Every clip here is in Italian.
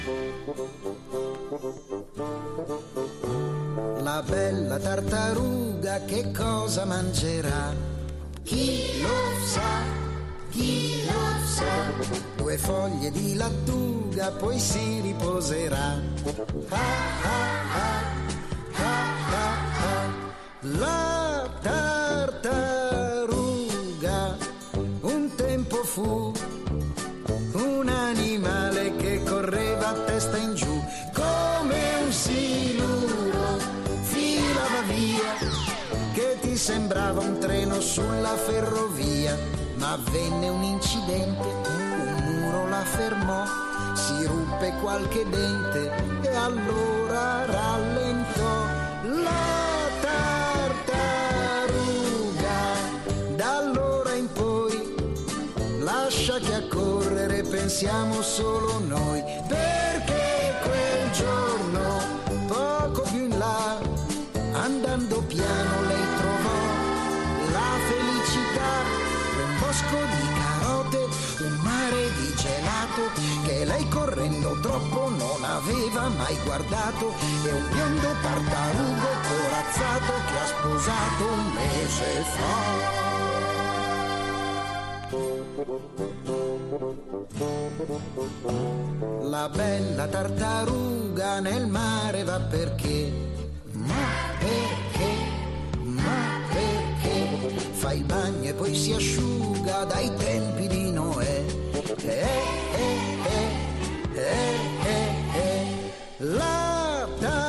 La bella tartaruga che cosa mangerà? Chi lo sa, chi lo sa? 2 foglie di lattuga poi si riposerà. Ah ah ah, ah ah ah. La tartaruga un tempo fu un animale che correva a testa in giù come un siluro, filava via che ti sembrava un treno sulla ferrovia, ma avvenne un incidente, un muro la fermò, si ruppe qualche dente e allora rallentò. La tartaruga da allora in poi lascia che a correre pensiamo solo noi, perché quel giorno poco più in là, andando piano lei trovò la felicità, un bosco di carote, un mare di gelato che lei correndo troppo non aveva mai guardato, e un biondo tartarugo corazzato che ha sposato un mese fa. La bella tartaruga nel mare va perché? Ma perché? Fa il bagno e poi si asciuga dai tempi di Noè. La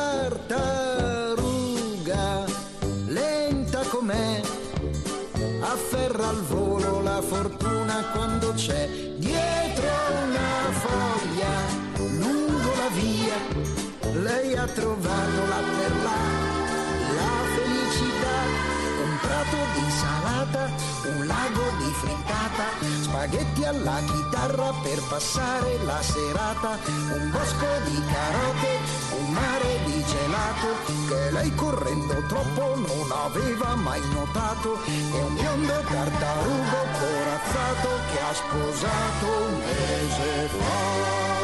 tartaruga lenta com'è afferra al volo la fortuna quando c'è dietro una foglia lungo la via, lei ha trovato là per là la felicità, un prato di insalata, un lago di frittata, spaghetti alla chitarra per passare la serata, un bosco di carote, un mare di gelato che lei correndo troppo non aveva mai notato, e un biondo tartarugo corazzato che ha sposato un mese fa.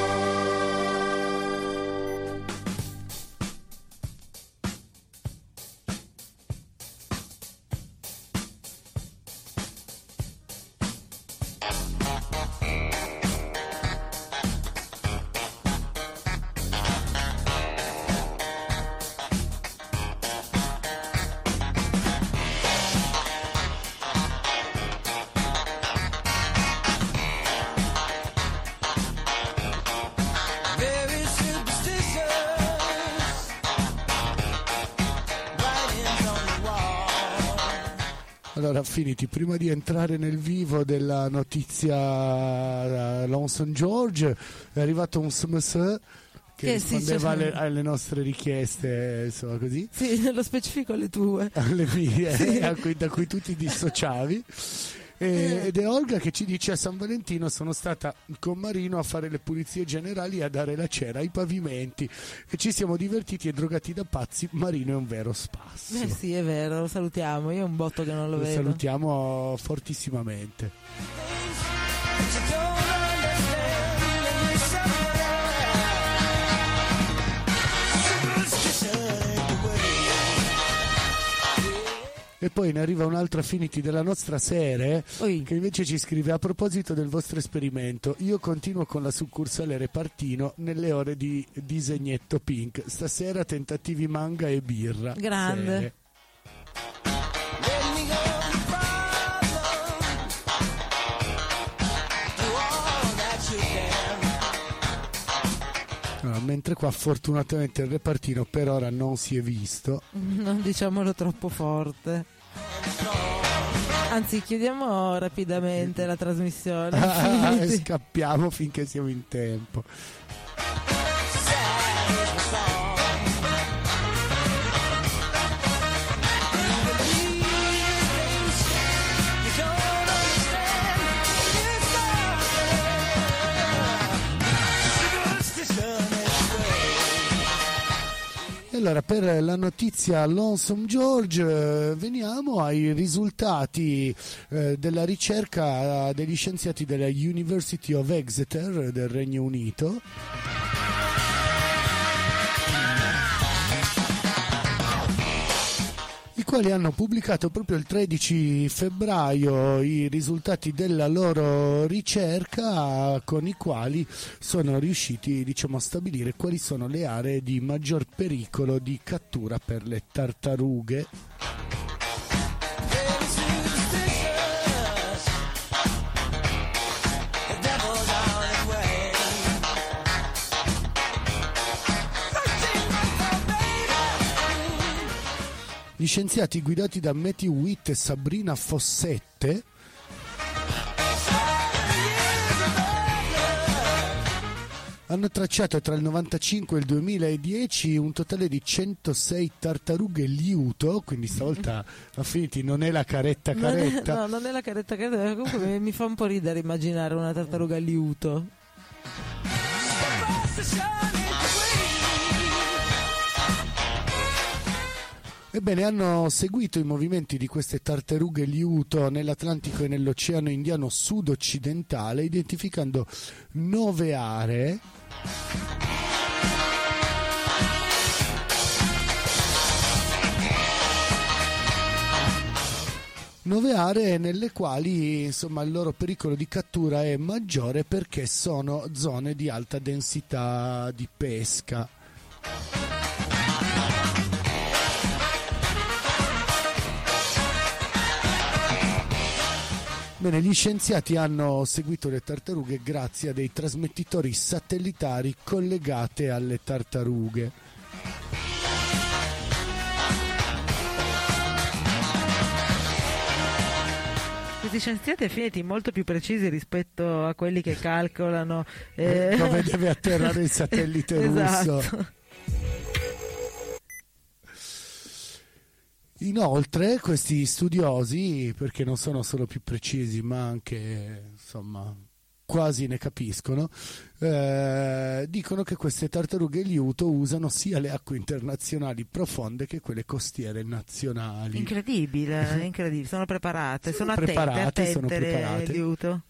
Allora, Affinity, prima di entrare nel vivo della notizia Lonesome George, è arrivato un SMS che rispondeva alle nostre richieste, insomma, così. Sì, nello specifico alle tue. Alle mie, sì. Da cui tu ti dissociavi. Ed è Olga che ci dice: a San Valentino sono stata con Marino a fare le pulizie generali e a dare la cera ai pavimenti e ci siamo divertiti e drogati da pazzi. Marino è un vero spasso. Sì, è vero, lo salutiamo, io è un botto che non lo vedo. Lo salutiamo fortissimamente. E poi ne arriva un'altra Affinity della nostra Sere che invece ci scrive: a proposito del vostro esperimento, io continuo con la succursale Repartino nelle ore di disegnetto Pink, stasera tentativi manga e birra. Grande Sere. Allora, mentre qua fortunatamente il Repartino per ora non si è visto. Non diciamolo troppo forte. Anzi, chiudiamo rapidamente la trasmissione. E scappiamo finché siamo in tempo. Allora, per la notizia Lonesome George veniamo ai risultati della ricerca degli scienziati della University of Exeter del Regno Unito. quali hanno pubblicato proprio il 13 febbraio i risultati della loro ricerca, con i quali sono riusciti, diciamo, a stabilire quali sono le aree di maggior pericolo di cattura per le tartarughe. Gli scienziati guidati da Matthew Witt e Sabrina Fossette hanno tracciato tra il 95 e il 2010 un totale di 106 tartarughe liuto, quindi stavolta Affinity non è la caretta. No, non è la caretta, comunque mi fa un po' ridere immaginare una tartaruga liuto. Ebbene, hanno seguito i movimenti di queste tartarughe liuto nell'Atlantico e nell'Oceano Indiano sud-occidentale, identificando 9 aree nelle quali, insomma, il loro pericolo di cattura è maggiore perché sono zone di alta densità di pesca. Bene, gli scienziati hanno seguito le tartarughe grazie a dei trasmettitori satellitari collegati alle tartarughe. Questi scienziati è finiti molto più precisi rispetto a quelli che calcolano dove deve atterrare il satellite esatto. russo. Inoltre questi studiosi, perché non sono solo più precisi ma anche, insomma, quasi ne capiscono, dicono che queste tartarughe liuto usano sia le acque internazionali profonde che quelle costiere nazionali. Incredibile, sono preparate, sono attente le liuto.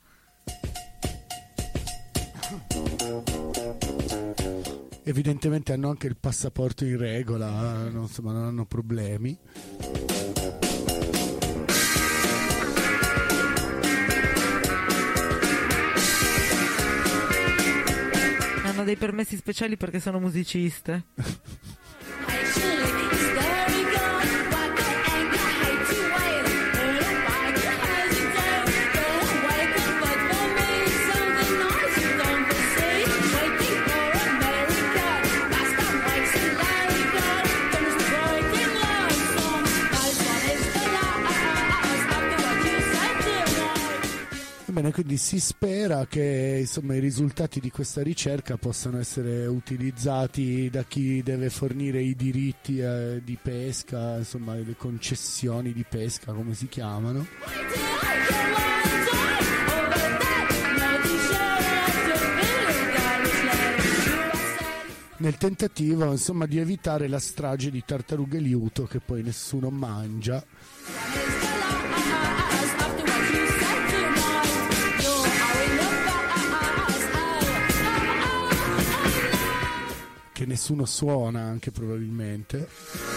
Evidentemente hanno anche il passaporto in regola, insomma, non hanno problemi. Hanno dei permessi speciali perché sono musiciste. Bene, quindi si spera che, insomma, i risultati di questa ricerca possano essere utilizzati da chi deve fornire i diritti di pesca, insomma, le concessioni di pesca, come si chiamano. Nel tentativo, insomma, di evitare la strage di tartarughe liuto che poi nessuno mangia. Che nessuno suona anche probabilmente.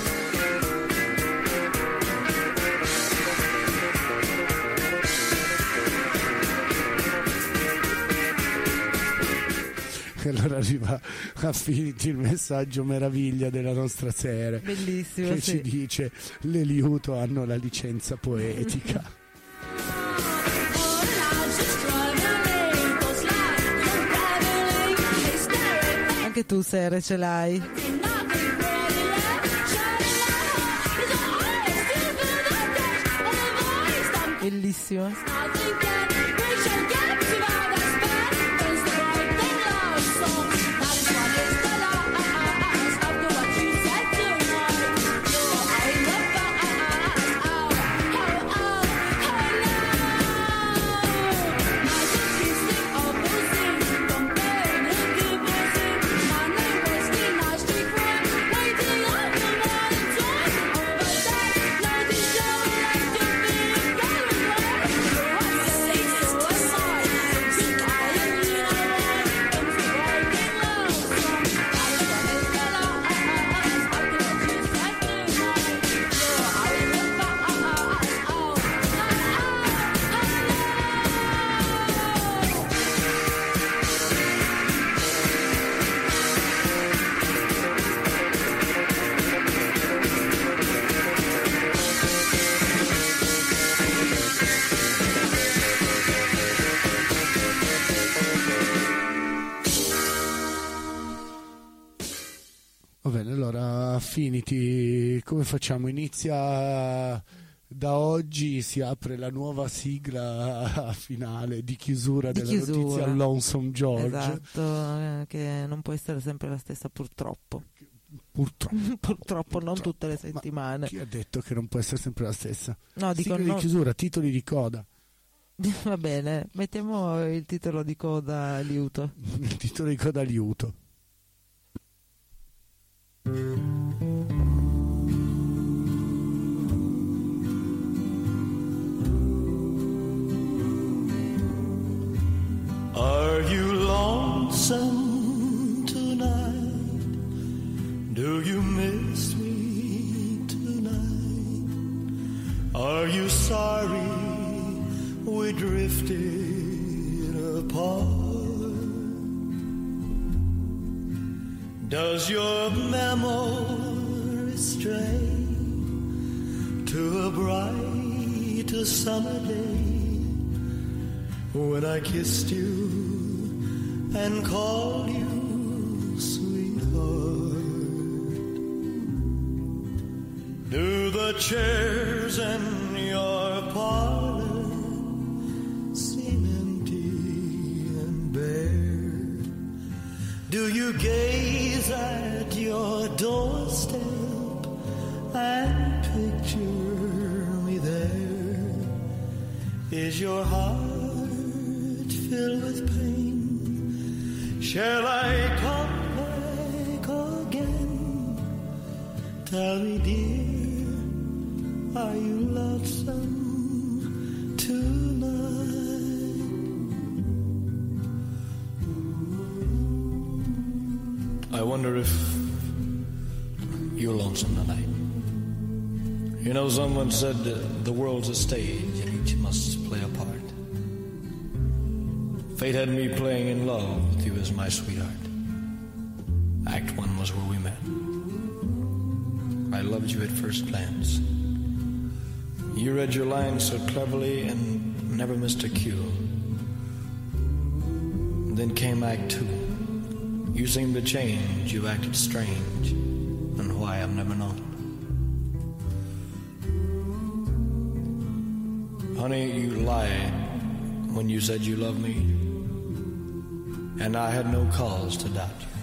E allora arriva a Finiti il messaggio meraviglia della nostra serie. Bellissimo, che ci dice: le liuto hanno la licenza poetica. Anche tu, Sere, ce l'hai. Bellissimo. Va bene, allora Affinity, come facciamo? Inizia da oggi, si apre la nuova sigla finale di chiusura della notizia Lonesome George. Esatto, che non può essere sempre la stessa purtroppo. Purtroppo non tutte le settimane. Ma chi ha detto che non può essere sempre la stessa? No, dico sigla di chiusura, titoli di coda. Va bene, mettiamo il titolo di coda liuto. Il titolo di coda liuto. Are you lonesome tonight? Do you miss me tonight? Are you sorry we drifted apart? Does your memory stray to a bright summer day when I kissed you and called you sweetheart? Do the chairs in your parlor seem empty and bare? Do you gaze at your doorstep and picture me there? Is your heart filled with pain? Shall I come back again? Tell me, dear, are you lonesome tonight? I wonder if you're lonesome tonight. You know, someone said the world's a stage and each must play a part. Fate had me playing in love with you as my sweetheart. Act 1 was where we met. I loved you at first glance. You read your lines so cleverly and never missed a cue. Then came Act 2. You seemed to change, you acted strange, and why I've never known. Honey, you lied when you said you loved me, and I had no cause to doubt you.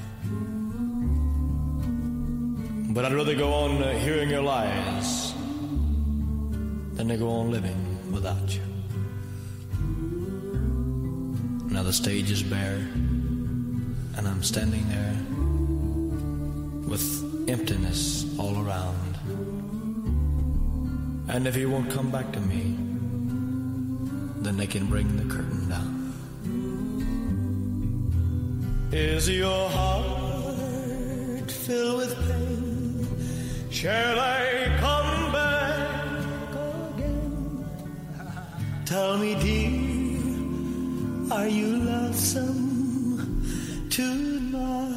But I'd rather go on hearing your lies than to go on living without you. Now the stage is bare, and I'm standing there with emptiness all around. And if you won't come back to me, then they can bring the curtain down. Is your heart filled with pain? Shall I come back again? Tell me, dear, are you lonesome tonight?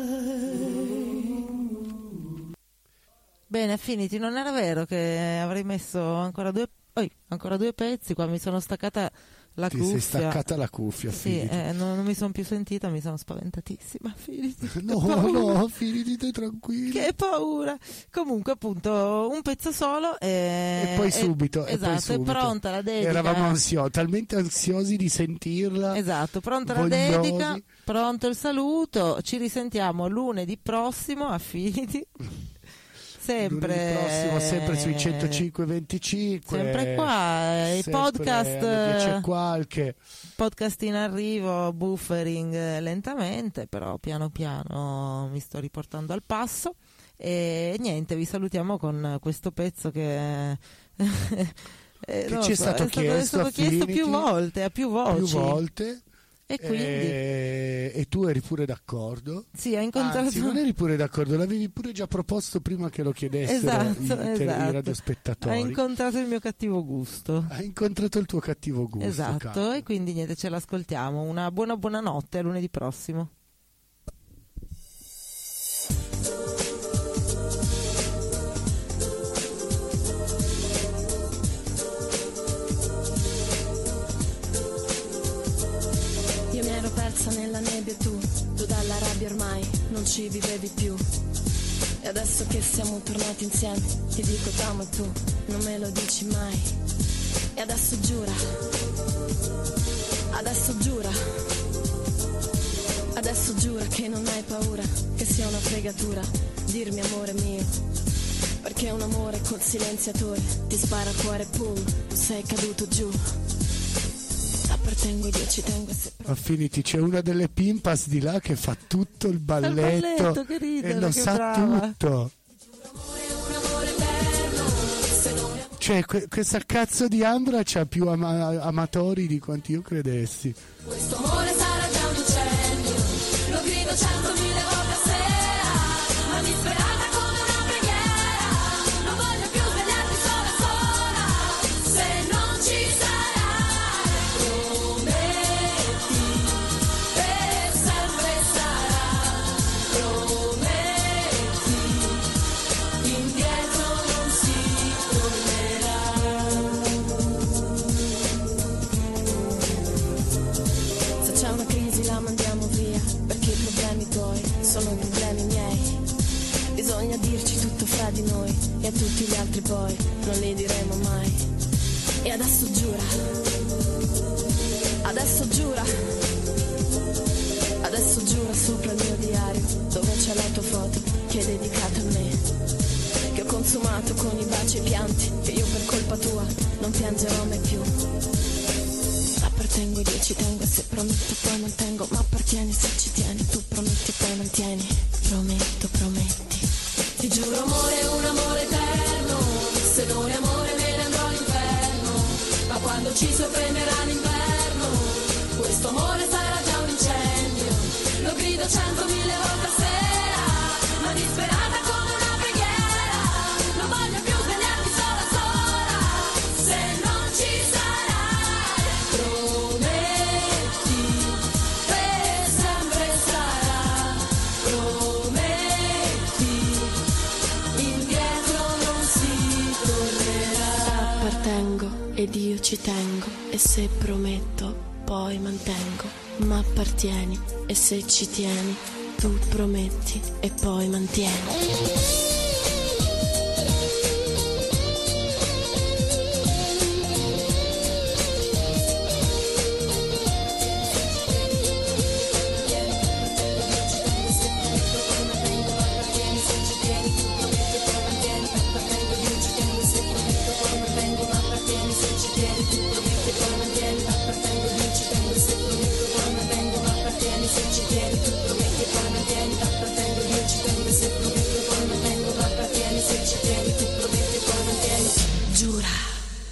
Bene, Affinity, non era vero che avrei messo ancora due pezzi. Qua mi sono staccata la cuffia. Ti sei staccata la cuffia, sì, non mi sono più sentita, mi sono spaventatissima. Affinity, no, Affinity, stai tranquillo. Che paura. Comunque, appunto, un pezzo solo e poi subito. Esatto, è pronta la dedica. Eravamo talmente ansiosi di sentirla. Esatto, pronta la dedica, pronto il saluto. Ci risentiamo lunedì prossimo, Affinity. Sempre prossimo, sempre sui 105.25, sempre qua, i podcast, c'è qualche podcast in arrivo, buffering lentamente, però piano piano mi sto riportando al passo. E niente, vi salutiamo con questo pezzo che ci è stato chiesto più volte, a più voci. E quindi e tu eri pure d'accordo? Sì, ho incontrato. Anzi, non eri pure d'accordo, l'avevi pure già proposto prima che lo chiedessero i radiospettatori. Hai incontrato il mio cattivo gusto. Hai incontrato il tuo cattivo gusto. Esatto, caro. E quindi niente, ce l'ascoltiamo. Una buona notte, a lunedì prossimo. Nella nebbia tu dalla rabbia ormai non ci vivevi più. E adesso che siamo tornati insieme, ti dico t'amo e tu non me lo dici mai. E adesso giura, adesso giura, adesso giura che non hai paura, che sia una fregatura dirmi amore mio, perché un amore col silenziatore ti spara a cuore, pum, sei caduto giù. Appartengo io, ci tengo e se... Affinity, c'è una delle pimpas di là che fa tutto il balletto, che ridere, e lo che sa brava. tutto. Cioè questa cazzo di Andra c'ha più amatori di quanti io credessi. Questo amore sarà già un incendio, lo grido 100.000 volte a sera, ma disperata come una preghiera, non voglio più svegliarti sola sola, se non ci sarai, prometti, per sempre sarà, prometti, indietro non si tornerà. Se c'è una crisi la mandiamo via, perché i problemi tuoi sono i problemi miei. Bisogna dirci tutto fra di noi, e a tutti gli altri poi non li diremo mai. E adesso giura, adesso giura, adesso giura sopra il mio diario, dove c'è la tua foto che è dedicata a me, che ho consumato con i baci e i pianti, che io per colpa tua non piangerò mai più. Appartengo io, ci tengo e se prometto poi mantengo, ma appartieni se ci tieni, tu prometti e poi mantieni, prometto, prometti. Ti giuro amore, un amore eterno, se non è amore me ne andrò all'inferno, ma quando ci sorprenderà l'inverno, questo amore sarà già un incendio, lo grido 100.000 volte a sera, ma disperata come una preghiera, non voglio più svegliarmi sola sola, se non ci sarai, prometti, per sempre sarà, prometti, indietro non si tornerà. Appartengo ed io ci tengo, e se prometto poi mantengo, ma appartieni e se ci tieni, tu prometti e poi mantieni. Se ci tieni, tu prometti e poi